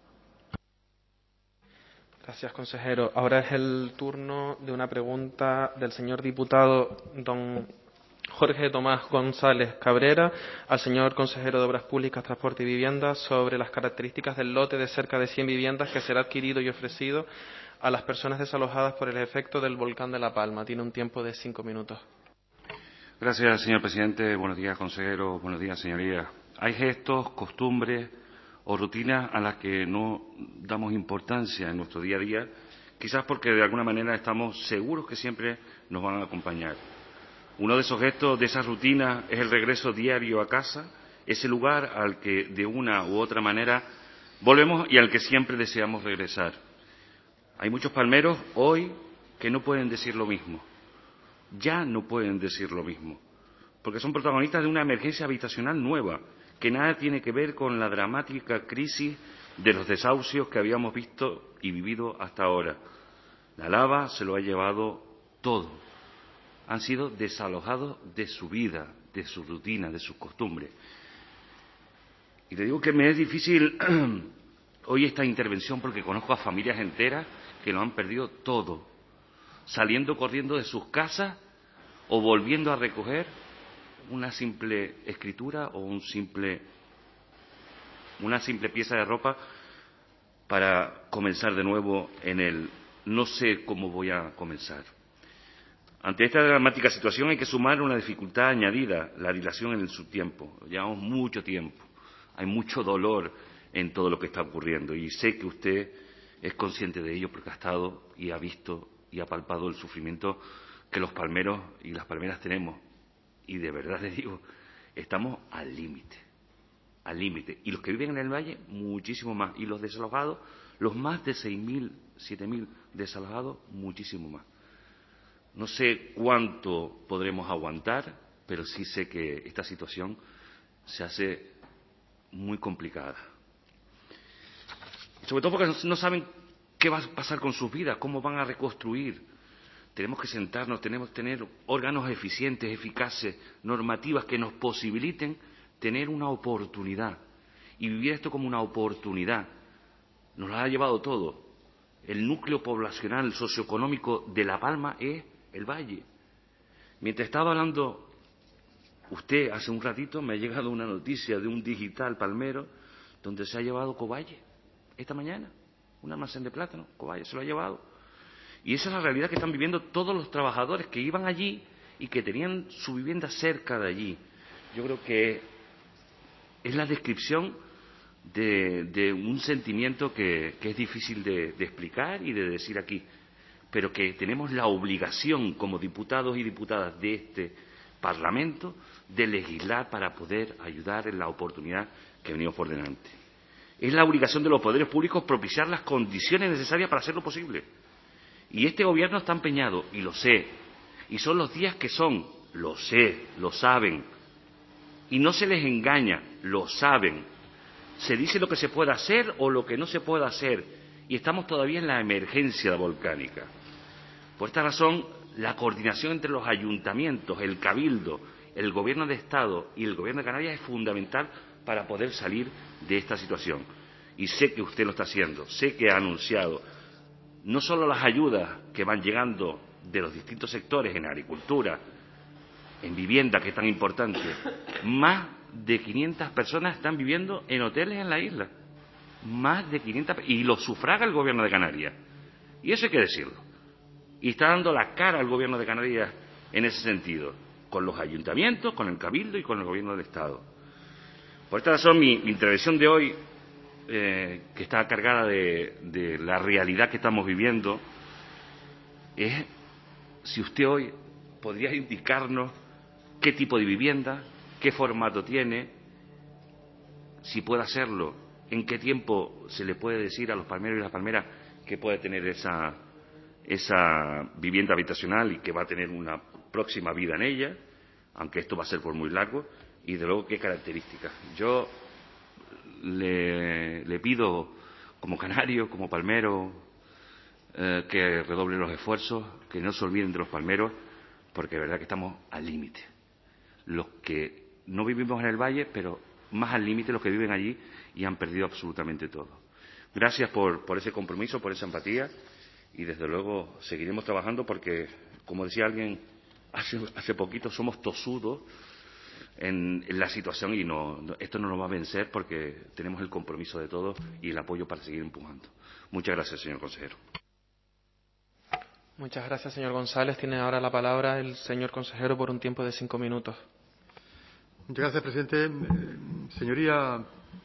A: Gracias, consejero. Ahora es el turno de una pregunta del señor diputado don Jorge Tomás González Cabrera al señor consejero de Obras Públicas, Transporte y Vivienda sobre las características del lote de cerca de 100 viviendas que será adquirido y ofrecido a las personas desalojadas por el efecto del volcán de La Palma. Tiene un tiempo de 5 minutos.
D: Gracias, señor presidente. Buenos días, consejero. Buenos días, señorías. Hay gestos, costumbres o rutinas a las que no damos importancia en nuestro día a día, quizás porque de alguna manera estamos seguros que siempre nos van a acompañar. Uno de esos gestos, de esas rutinas, es el regreso diario a casa, ese lugar al que de una u otra manera volvemos y al que siempre deseamos regresar. Hay muchos palmeros hoy que no pueden decir lo mismo, ya no pueden decir lo mismo, porque son protagonistas de una emergencia habitacional nueva, que nada tiene que ver con la dramática crisis de los desahucios que habíamos visto y vivido hasta ahora. La lava se lo ha llevado todo. Han sido desalojados de su vida, de su rutina, de sus costumbres. Y le digo que me es difícil hoy esta intervención porque conozco a familias enteras que lo han perdido todo, saliendo corriendo de sus casas o volviendo a recoger una simple escritura o una simple pieza de ropa para comenzar de nuevo en el no sé cómo voy a comenzar. Ante esta dramática situación hay que sumar una dificultad añadida, la dilación en su tiempo. Llevamos mucho tiempo, hay mucho dolor en todo lo que está ocurriendo y sé que usted es consciente de ello porque ha estado y ha visto y ha palpado el sufrimiento que los palmeros y las palmeras tenemos. Y de verdad les digo, estamos al límite. Y los que viven en el valle, muchísimo más. Y los desalojados, los más de 6.000, 7.000 desalojados, muchísimo más. No sé cuánto podremos aguantar, pero sí sé que esta situación se hace muy complicada. Sobre todo porque no saben qué va a pasar con sus vidas, cómo van a reconstruir. Tenemos que sentarnos, tenemos que tener órganos eficientes, eficaces, normativas que nos posibiliten tener una oportunidad y vivir esto como una oportunidad. Nos lo ha llevado todo. El núcleo poblacional socioeconómico de La Palma es el valle. Mientras estaba hablando usted hace un ratito, me ha llegado una noticia de un digital palmero donde se ha llevado Covalle esta mañana, un almacén de plátano, Covalle se lo ha llevado. Y esa es la realidad que están viviendo todos los trabajadores que iban allí y que tenían su vivienda cerca de allí. Yo creo que es la descripción de un sentimiento que es difícil de explicar y de decir aquí, pero que tenemos la obligación como diputados y diputadas de este Parlamento de legislar para poder ayudar en la oportunidad que venimos por delante. Es la obligación de los poderes públicos propiciar las condiciones necesarias para hacerlo posible. Y este gobierno está empeñado, y lo sé, y son los días que son, lo sé, lo saben, y no se les engaña, lo saben. Se dice lo que se puede hacer o lo que no se puede hacer, y estamos todavía en la emergencia volcánica. Por esta razón, la coordinación entre los ayuntamientos, el Cabildo, el Gobierno de Estado y el Gobierno de Canarias es fundamental para poder salir de esta situación. Y sé que usted lo está haciendo, sé que ha anunciado no solo las ayudas que van llegando de los distintos sectores en agricultura, en vivienda, que es tan importante, más de 500 personas están viviendo en hoteles en la isla. Más de 500, y lo sufraga el Gobierno de Canarias. Y eso hay que decirlo. Y está dando la cara al Gobierno de Canarias en ese sentido, con los ayuntamientos, con el Cabildo y con el Gobierno del Estado. Por esta razón, mi intervención de hoy, que está cargada de la realidad que estamos viviendo, es si usted hoy podría indicarnos qué tipo de vivienda, qué formato tiene, si puede hacerlo, en qué tiempo se le puede decir a los palmeros y las palmeras que puede tener esa vivienda habitacional y que va a tener una próxima vida en ella, aunque esto va a ser por muy largo, y de luego qué características. Yo le pido, como canario, como palmero, que redoblen los esfuerzos, que no se olviden de los palmeros, porque es verdad que estamos al límite. Los que no vivimos en el valle, pero más al límite los que viven allí y han perdido absolutamente todo. Gracias por ese compromiso, por esa empatía y, desde luego, seguiremos trabajando porque, como decía alguien hace poquito, somos tosudos en la situación y esto no nos va a vencer porque tenemos el compromiso de todos y el apoyo para seguir empujando. Muchas gracias, señor consejero.
A: Muchas gracias, señor González. Tiene ahora la palabra el señor consejero por un tiempo de 5 minutos.
F: Muchas gracias, presidente. Señoría,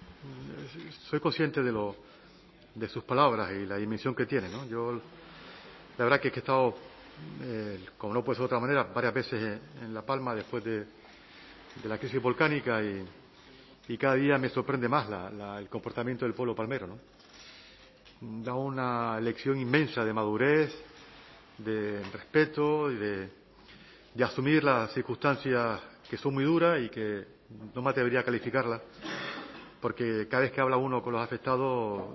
F: soy consciente de sus palabras y la dimensión que tiene, ¿no? Yo, la verdad que he estado, como no puede ser de otra manera, varias veces en La Palma después de la crisis volcánica y cada día me sorprende más el comportamiento del pueblo palmero, ¿no? Da una lección inmensa de madurez, de respeto y de asumir las circunstancias que son muy duras y que no me atrevería a calificarlas, porque cada vez que habla uno con los afectados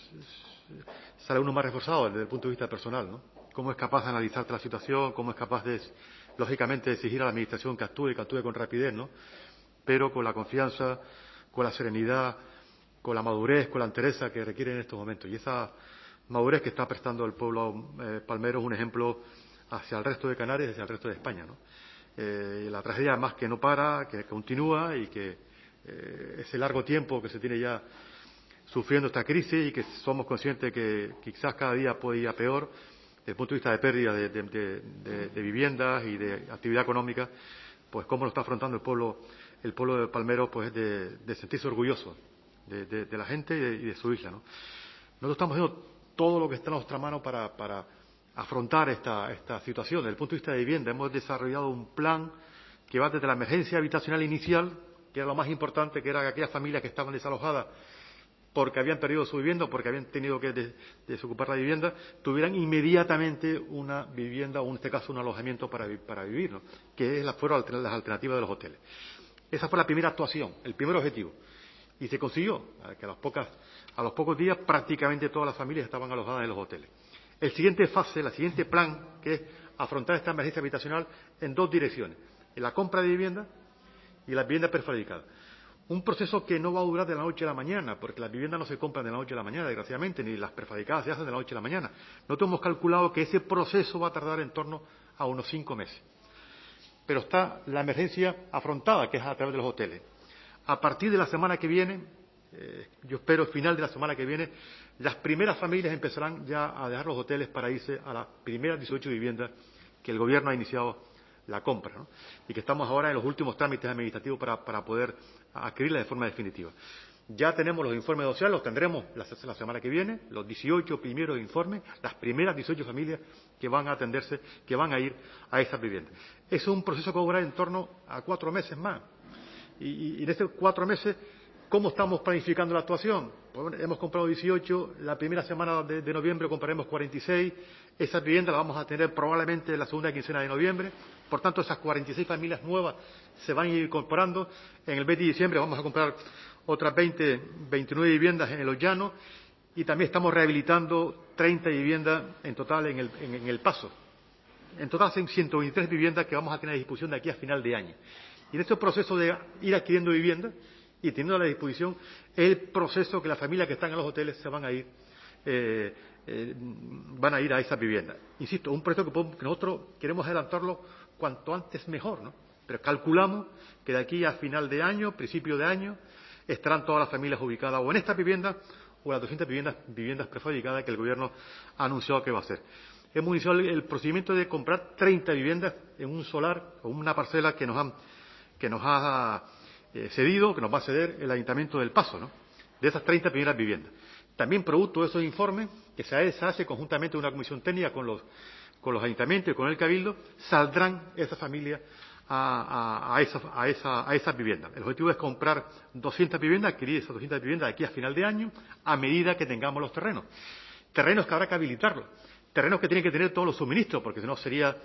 F: sale uno más reforzado desde el punto de vista personal, ¿no? Cómo es capaz de analizar la situación, cómo es capaz de, lógicamente, exigir a la Administración que actúe con rapidez, ¿no? Pero con la confianza, con la serenidad, con la madurez, con la entereza que requiere en estos momentos. Y esa madurez que está prestando el pueblo palmero es un ejemplo hacia el resto de Canarias y hacia el resto de España, ¿no? La tragedia más que no para, que continúa y que ese largo tiempo que se tiene ya sufriendo esta crisis y que somos conscientes que quizás cada día puede ir a peor desde el punto de vista de pérdida de viviendas y de actividad económica, pues cómo lo está afrontando el pueblo de Palmero, pues de sentirse orgulloso de la gente y de su isla, ¿no? Nosotros estamos haciendo todo lo que está en nuestra mano para afrontar esta situación. Desde el punto de vista de vivienda, hemos desarrollado un plan que va desde la emergencia habitacional inicial, que era lo más importante, que era que aquellas familias que estaban desalojadas porque habían perdido su vivienda o porque habían tenido que desocupar la vivienda, tuvieran inmediatamente una vivienda o, en este caso, un alojamiento para vivir, ¿no? Que fueron las alternativas de los hoteles. Esa fue la primera actuación, el primer objetivo. Y se consiguió, que a los pocos días prácticamente todas las familias estaban alojadas en los hoteles. El siguiente fase, el siguiente plan, que es afrontar esta emergencia habitacional en 2 direcciones, en la compra de vivienda y la vivienda prefabricada. Un proceso que no va a durar de la noche a la mañana, porque las viviendas no se compran de la noche a la mañana, desgraciadamente, ni las prefabricadas se hacen de la noche a la mañana. Nosotros hemos calculado que ese proceso va a tardar en torno a unos 5 meses. Pero está la emergencia afrontada, que es a través de los hoteles. A partir de la semana que viene, yo espero el final de la semana que viene, las primeras familias empezarán ya a dejar los hoteles para irse a las primeras 18 viviendas que el Gobierno ha iniciado la compra, ¿no? Y que estamos ahora en los últimos trámites administrativos para poder adquirirla de forma definitiva. Ya tenemos los informes sociales, los tendremos la semana que viene, los 18 primeros informes, las primeras 18 familias que van a atenderse, que van a ir a esas viviendas. Es un proceso que va a durar en torno a 4 meses más. Y en estos 4 meses, ¿cómo estamos planificando la actuación? Pues bueno, hemos comprado 18, la primera semana de noviembre compraremos 46, esas viviendas las vamos a tener probablemente en la segunda quincena de noviembre, por tanto esas 46 familias nuevas se van a ir incorporando. En el mes de diciembre vamos a comprar otras 29 viviendas en Los Llanos y también estamos rehabilitando 30 viviendas en total en el Paso. En total son 123 viviendas que vamos a tener a disposición de aquí a final de año. Y en este proceso de ir adquiriendo viviendas y teniendo a la disposición es el proceso que las familias que están en los hoteles se van a ir a esas viviendas. Insisto, un proceso que nosotros queremos adelantarlo cuanto antes mejor, ¿no? Pero calculamos que de aquí a final de año, principio de año, estarán todas las familias ubicadas o en estas viviendas o en las 200 viviendas prefabricadas que el Gobierno ha anunciado que va a hacer. Hemos iniciado el procedimiento de comprar 30 viviendas en un solar o una parcela que nos ha cedido, que nos va a ceder el Ayuntamiento del Paso, ¿no? De esas 30 primeras viviendas. También producto de esos informes, que se hace conjuntamente una comisión técnica con los ayuntamientos y con el Cabildo, saldrán esas familias a esas viviendas. El objetivo es comprar 200 viviendas, adquirir esas 200 viviendas de aquí a final de año, a medida que tengamos los terrenos. Terrenos que habrá que habilitarlos, terrenos que tienen que tener todos los suministros, porque si no sería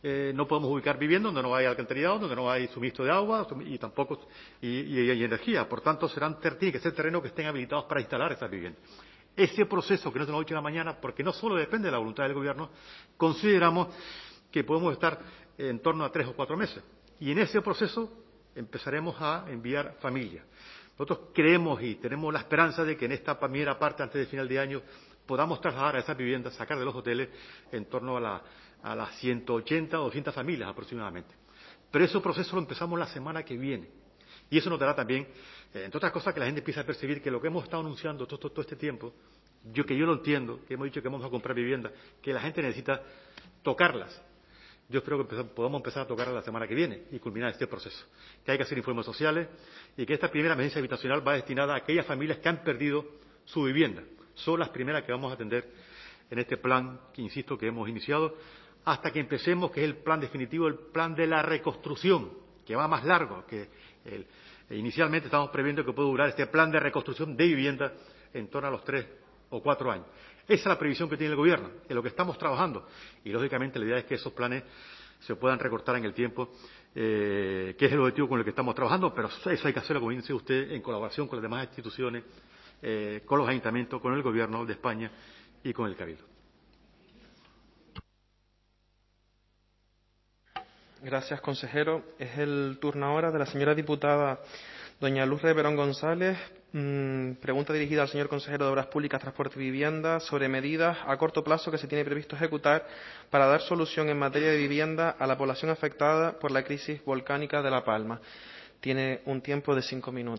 F: no podemos ubicar viviendas donde no hay alcantarillado, donde no hay suministro de agua y tampoco y energía. Por tanto, tiene que ser terrenos que estén habilitados para instalar esas viviendas. Ese proceso, que no es de la noche a la mañana, porque no solo depende de la voluntad del Gobierno, consideramos que podemos estar en torno a 3 o 4 meses. Y en ese proceso empezaremos a enviar familias. Nosotros creemos y tenemos la esperanza de que en esta primera parte, antes del final de año, podamos trasladar a esas viviendas, sacar de los hoteles en torno a las 180 o 200 familias aproximadamente. Pero ese proceso lo empezamos la semana que viene. Y eso nos dará también, entre otras cosas, que la gente empiece a percibir que lo que hemos estado anunciando todo este tiempo, yo lo entiendo, que hemos dicho que vamos a comprar viviendas, que la gente necesita tocarlas. Yo espero que podamos empezar a tocarlas la semana que viene y culminar este proceso. Que hay que hacer informes sociales y que esta primera emergencia habitacional va destinada a aquellas familias que han perdido su vivienda. Son las primeras que vamos a atender en este plan, que insisto, que hemos iniciado, hasta que empecemos, que es el plan definitivo, el plan de la reconstrucción, que va más largo, que inicialmente estamos previendo que puede durar este plan de reconstrucción de vivienda en torno a los 3 o 4 años. Esa es la previsión que tiene el Gobierno, en lo que estamos trabajando. Y, lógicamente, la idea es que esos planes se puedan recortar en el tiempo, que es el objetivo con el que estamos trabajando, pero eso hay que hacerlo, como dice usted, en colaboración con las demás instituciones, con los ayuntamientos, con el Gobierno de España y con el Cabildo.
A: Gracias, consejero. Es el turno ahora de la señora diputada doña Luz Reverón González. Pregunta dirigida al señor consejero de Obras Públicas, Transporte y Vivienda sobre medidas a corto plazo que se tiene previsto ejecutar para dar solución en materia de vivienda a la población afectada por la crisis volcánica de La Palma. Tiene un tiempo de 5 minutos.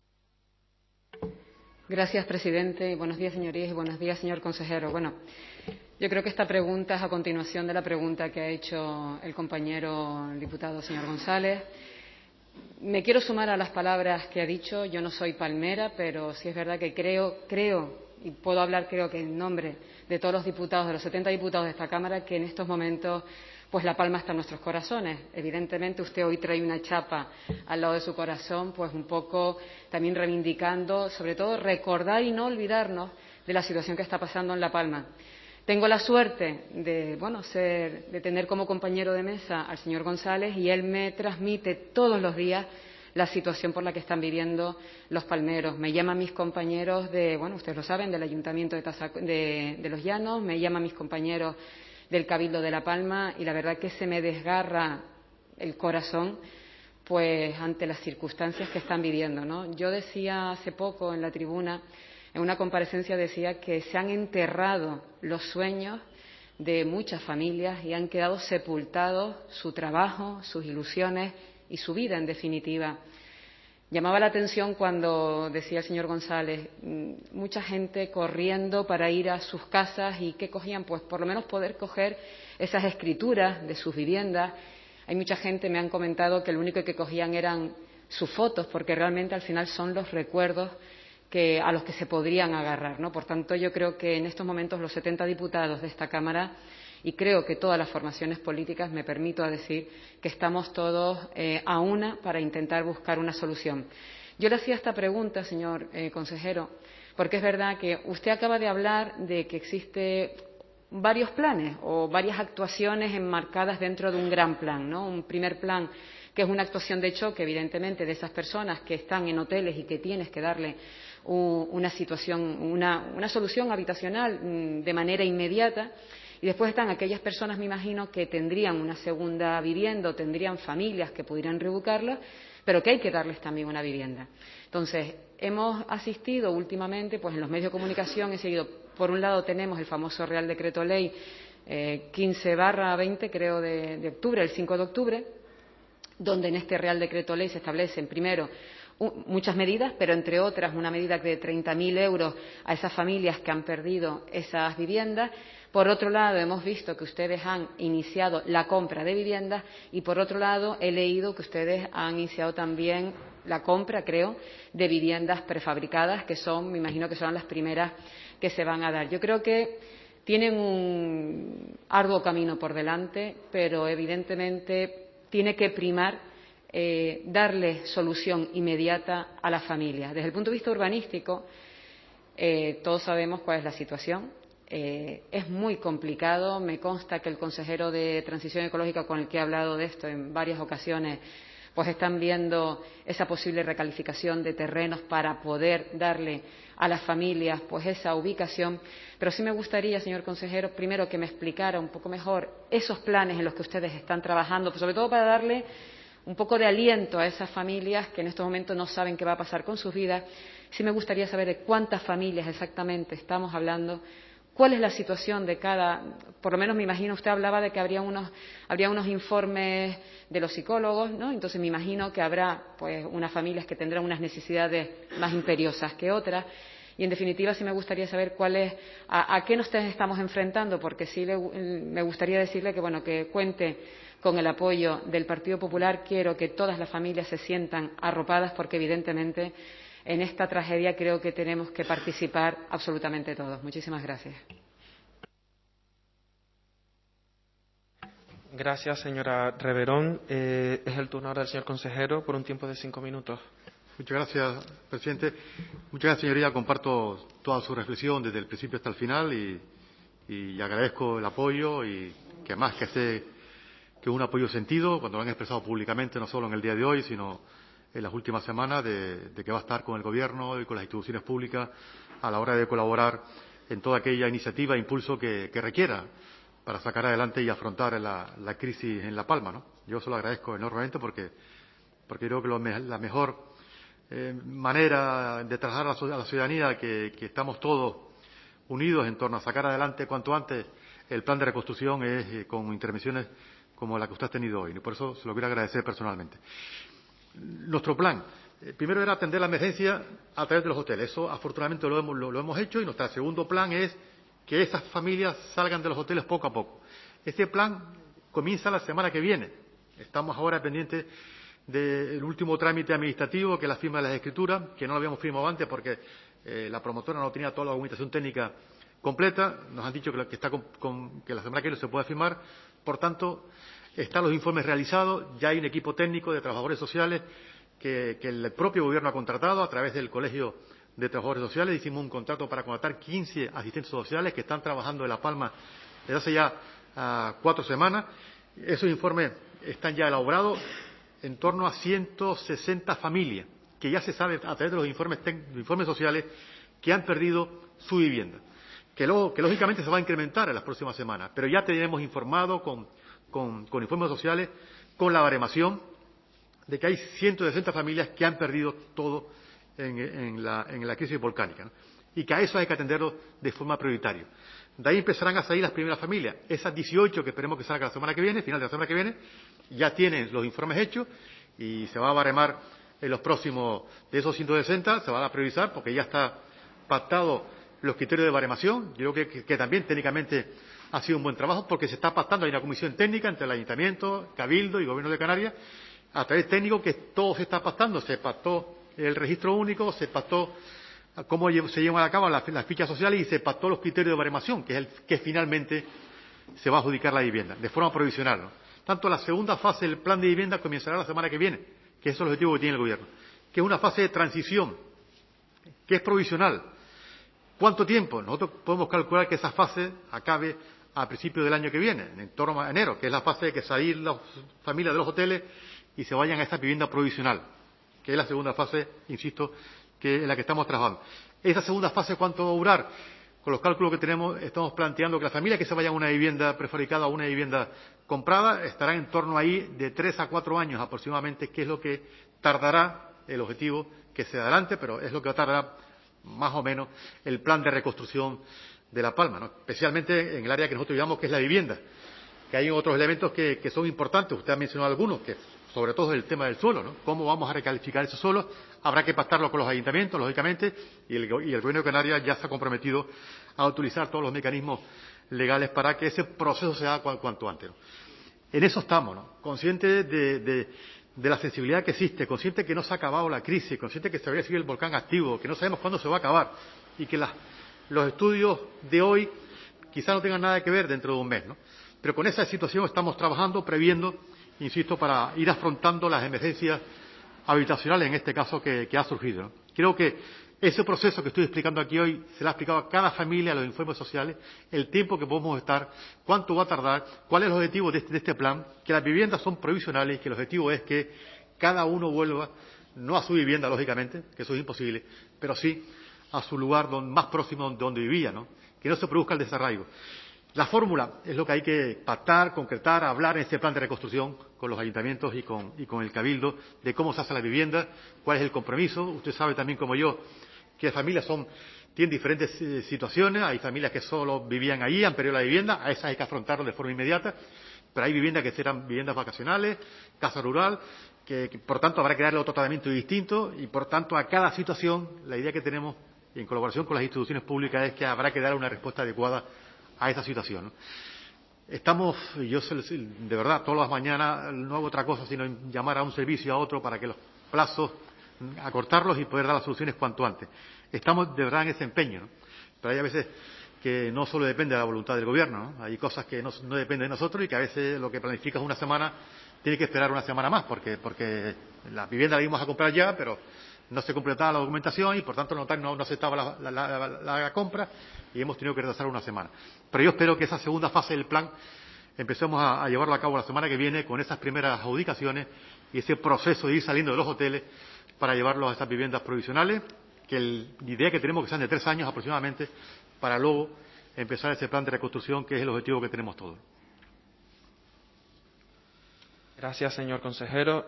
I: Gracias, presidente. Buenos días, señorías, y buenos días, señor consejero. Bueno, yo creo que esta pregunta es a continuación de la pregunta que ha hecho el compañero el diputado señor González. Me quiero sumar a las palabras que ha dicho. Yo no soy palmera, pero sí es verdad que creo, y puedo hablar creo que en nombre de todos los diputados, de los 70 diputados de esta Cámara, que en estos momentos pues La Palma está en nuestros corazones. Evidentemente usted hoy trae una chapa al lado de su corazón, pues un poco también reivindicando, sobre todo recordar y no olvidarnos de la situación que está pasando en La Palma. Tengo la suerte de tener como compañero de mesa al señor González y él me transmite todos los días la situación por la que están viviendo los palmeros. Me llaman mis compañeros ustedes lo saben, del Ayuntamiento de Los Llanos, me llaman mis compañeros del Cabildo de La Palma y la verdad que se me desgarra el corazón pues ante las circunstancias que están viviendo, ¿no? Yo decía hace poco en la tribuna, en una comparecencia decía que se han enterrado los sueños de muchas familias y han quedado sepultados su trabajo, sus ilusiones y su vida, en definitiva. Llamaba la atención cuando decía el señor González, mucha gente corriendo para ir a sus casas y ¿qué cogían? Pues por lo menos poder coger esas escrituras de sus viviendas. Hay mucha gente, me han comentado, que lo único que cogían eran sus fotos, porque realmente al final son los recuerdos a los que se podrían agarrar, ¿no? Por tanto, yo creo que en estos momentos los 70 diputados de esta Cámara y creo que todas las formaciones políticas, me permito decir, que estamos todos a una para intentar buscar una solución. Yo le hacía esta pregunta, señor consejero, porque es verdad que usted acaba de hablar de que existen varios planes o varias actuaciones enmarcadas dentro de un gran plan, ¿no? Un primer plan que es una actuación de choque, evidentemente, de esas personas que están en hoteles y que tienes que darle una solución habitacional de manera inmediata. Y después están aquellas personas, me imagino, que tendrían una segunda vivienda o tendrían familias que pudieran reubicarlas, pero que hay que darles también una vivienda. Entonces, hemos asistido últimamente, pues en los medios de comunicación he seguido, por un lado tenemos el famoso Real Decreto Ley 15/20, creo, de octubre, el 5 de octubre, donde en este Real Decreto Ley se establecen, primero, muchas medidas, pero entre otras una medida de 30.000 euros a esas familias que han perdido esas viviendas. Por otro lado, hemos visto que ustedes han iniciado la compra de viviendas y, por otro lado, he leído que ustedes han iniciado también la compra, creo, de viviendas prefabricadas, que son, me imagino que son las primeras que se van a dar. Yo creo que tienen un arduo camino por delante, pero evidentemente tiene que primar darle solución inmediata a las familias. Desde el punto de vista urbanístico, todos sabemos cuál es la situación. es muy complicado. Me consta que el consejero de Transición Ecológica, con el que he hablado de esto en varias ocasiones, pues están viendo esa posible recalificación de terrenos para poder darle a las familias pues esa ubicación. Pero sí me gustaría, señor consejero, primero que me explicara un poco mejor esos planes en los que ustedes están trabajando, pues sobre todo para darle un poco de aliento a esas familias que en estos momentos no saben qué va a pasar con sus vidas. Sí me gustaría saber de cuántas familias exactamente estamos hablando, cuál es la situación de cada, por lo menos me imagino, usted hablaba de que habría unos informes de los psicólogos, ¿no? Entonces me imagino que habrá pues unas familias que tendrán unas necesidades más imperiosas que otras. Y en definitiva sí me gustaría saber a qué nos estamos enfrentando, porque sí me gustaría decirle que bueno, que cuente con el apoyo del Partido Popular. Quiero que todas las familias se sientan arropadas, porque evidentemente en esta tragedia creo que tenemos que participar absolutamente todos. Muchísimas gracias.
A: Gracias, señora Reverón. Es el turno ahora del señor consejero por un tiempo de 5 minutos.
F: Muchas gracias, presidente. Muchas gracias, señoría. Comparto toda su reflexión desde el principio hasta el final y agradezco el apoyo y que además que sé que es un apoyo sentido cuando lo han expresado públicamente, no solo en el día de hoy, sino en las últimas semanas, de que va a estar con el Gobierno y con las instituciones públicas a la hora de colaborar en toda aquella iniciativa e impulso que requiera para sacar adelante y afrontar la crisis en La Palma, ¿no? Yo se lo agradezco enormemente porque creo que la mejor manera de trasladar a la ciudadanía que estamos todos unidos en torno a sacar adelante cuanto antes el plan de reconstrucción es con intervenciones como la que usted ha tenido hoy. Y por eso se lo quiero agradecer personalmente. Nuestro plan, primero era atender la emergencia a través de los hoteles. Eso afortunadamente lo hemos hecho y nuestro segundo plan es que esas familias salgan de los hoteles poco a poco. Este plan comienza la semana que viene. Estamos ahora pendientes del último trámite administrativo, que es la firma de las escrituras, que no lo habíamos firmado antes porque la promotora no tenía toda la documentación técnica completa. Nos han dicho que la semana que viene se puede firmar. Por tanto, están los informes realizados, ya hay un equipo técnico de trabajadores sociales que el propio Gobierno ha contratado a través del Colegio de Trabajadores Sociales. Hicimos un contrato para contratar 15 asistentes sociales que están trabajando en La Palma desde hace ya 4 semanas. Esos informes están ya elaborados en torno a 160 familias, que ya se sabe a través de los informes sociales que han perdido su vivienda, que lógicamente se va a incrementar en las próximas semanas, pero ya tenemos informado con informes sociales, con la baremación, de que hay 160 familias que han perdido todo en la crisis volcánica, ¿no? Y que a eso hay que atenderlo de forma prioritaria. De ahí empezarán a salir las primeras familias. Esas 18 que esperemos que salgan la semana que viene, final de la semana que viene, ya tienen los informes hechos y se va a baremar en los próximos, de esos 160, se van a priorizar porque ya está pactado los criterios de baremación. Yo creo que también técnicamente ha sido un buen trabajo porque se está pactando, hay una comisión técnica entre el Ayuntamiento, Cabildo y Gobierno de Canarias, a través técnico que todo se está pactando. Se pactó el registro único, se pactó cómo se llevan a cabo las fichas sociales y se pactó los criterios de baremación, que es el que finalmente se va a adjudicar la vivienda, de forma provisional, ¿no? Tanto la segunda fase del plan de vivienda comenzará la semana que viene, que es el objetivo que tiene el Gobierno, que es una fase de transición, que es provisional. ¿Cuánto tiempo? Nosotros podemos calcular que esa fase acabe a principios del año que viene, en torno a enero, que es la fase de que salir las familias de los hoteles y se vayan a esta vivienda provisional, que es la segunda fase, insisto, que en la que estamos trabajando. Esa segunda fase, ¿cuánto va a durar? Con los cálculos que tenemos, estamos planteando que las familias que se vayan a una vivienda prefabricada o una vivienda comprada estarán en torno ahí de 3 a 4 años aproximadamente, que es lo que tardará el objetivo que se adelante, pero es lo que tardará más o menos el plan de reconstrucción de La Palma, ¿no? Especialmente en el área que nosotros llamamos que es la vivienda, que hay otros elementos que son importantes. Usted ha mencionado algunos, que sobre todo el tema del suelo, ¿no? ¿Cómo vamos a recalificar ese suelo? Habrá que pactarlo con los ayuntamientos, lógicamente, y el Gobierno de Canarias ya se ha comprometido a utilizar todos los mecanismos legales para que ese proceso se haga cuanto antes, ¿no? En eso estamos, ¿no? Conscientes de la sensibilidad que existe, conscientes que no se ha acabado la crisis, conscientes que todavía sigue el volcán activo, que no sabemos cuándo se va a acabar y que los estudios de hoy quizá no tengan nada que ver dentro de un mes, ¿no? Pero con esa situación estamos trabajando, previendo, insisto, para ir afrontando las emergencias habitacionales, en este caso, que ha surgido, ¿no? Creo que Ese proceso que estoy explicando aquí hoy se lo ha explicado a cada familia, a los informes sociales, el tiempo que podemos estar, cuánto va a tardar, cuál es el objetivo de este plan, que las viviendas son provisionales y que el objetivo es que cada uno vuelva, no a su vivienda, lógicamente, que eso es imposible, pero sí a su lugar más próximo de donde vivía, ¿no? Que no se produzca el desarraigo. La fórmula es lo que hay que pactar, concretar, hablar en este plan de reconstrucción con los ayuntamientos y con el Cabildo de cómo se hace la vivienda, cuál es el compromiso. Usted sabe también como yo que las familias tienen diferentes situaciones. Hay familias que solo vivían ahí, han perdido la vivienda, a esas hay que afrontarlo de forma inmediata, pero hay viviendas que serán viviendas vacacionales, casa rural, que por tanto habrá que darle otro tratamiento distinto y por tanto a cada situación la idea que tenemos en colaboración con las instituciones públicas es que habrá que dar una respuesta adecuada a esa situación, ¿no? Yo de verdad todas las mañanas no hago otra cosa sino llamar a un servicio y a otro para que los plazos acortarlos y poder dar las soluciones cuanto antes. Estamos de verdad en ese empeño, ¿no? Pero hay a veces que no solo depende de la voluntad del gobierno, ¿no? Hay cosas que no dependen de nosotros y que a veces lo que planificas una semana tiene que esperar una semana más porque la vivienda la íbamos a comprar ya, pero no se completaba la documentación y por tanto no aceptaba la compra y hemos tenido que retrasar una semana. Pero yo espero que esa segunda fase del plan empecemos a llevarlo a cabo la semana que viene con esas primeras adjudicaciones y ese proceso de ir saliendo de los hoteles para llevarlos a estas viviendas provisionales, que la idea que tenemos que sean de 3 años aproximadamente para luego empezar ese plan de reconstrucción que es el objetivo que tenemos todos.
A: Gracias, señor consejero.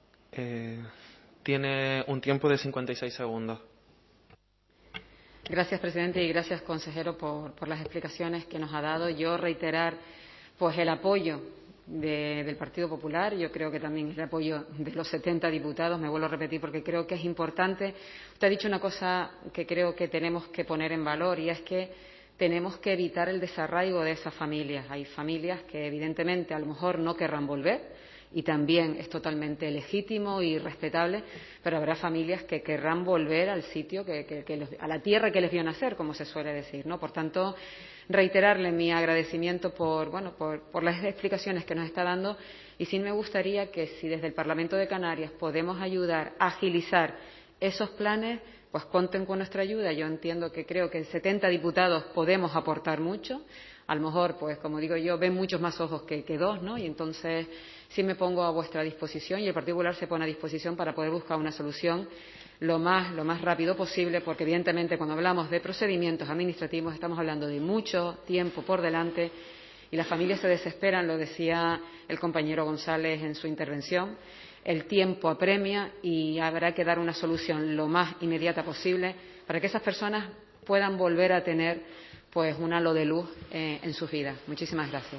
A: Tiene un tiempo de 56 segundos.
I: Gracias, presidente, y gracias, consejero, por las explicaciones que nos ha dado. Yo reiterar pues el apoyo del Partido Popular. Yo creo que también el apoyo de los 70 diputados. Me vuelvo a repetir porque creo que es importante. Usted ha dicho una cosa que creo que tenemos que poner en valor y es que tenemos que evitar el desarraigo de esas familias. Hay familias que evidentemente a lo mejor no querrán volver y también es totalmente legítimo y respetable, pero habrá familias que querrán volver al sitio, a la tierra que les vio nacer, como se suele decir, ¿no? Por tanto, reiterarle mi agradecimiento por las explicaciones que nos está dando y sí me gustaría que si desde el Parlamento de Canarias podemos ayudar a agilizar esos planes, pues cuenten con nuestra ayuda. Yo entiendo que creo que 70 diputados podemos aportar mucho. A lo mejor, pues como digo yo, ven muchos más ojos que 2, ¿no? Y entonces sí me pongo a vuestra disposición y el Partido Popular se pone a disposición para poder buscar una solución lo más rápido posible, porque evidentemente cuando hablamos de procedimientos administrativos estamos hablando de mucho tiempo por delante y las familias se desesperan, lo decía el compañero González en su intervención. El tiempo apremia y habrá que dar una solución lo más inmediata posible para que esas personas puedan volver a tener pues un halo de luz en sus vidas. Muchísimas gracias.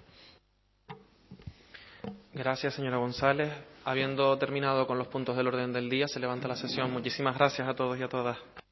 A: Gracias, señora González. Habiendo terminado con los puntos del orden del día, se levanta la sesión. Muchísimas gracias a todos y a todas.